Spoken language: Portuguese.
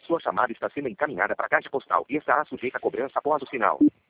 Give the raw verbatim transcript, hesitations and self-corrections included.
Sua chamada está sendo encaminhada para a caixa postal e estará sujeita a cobrança após o sinal.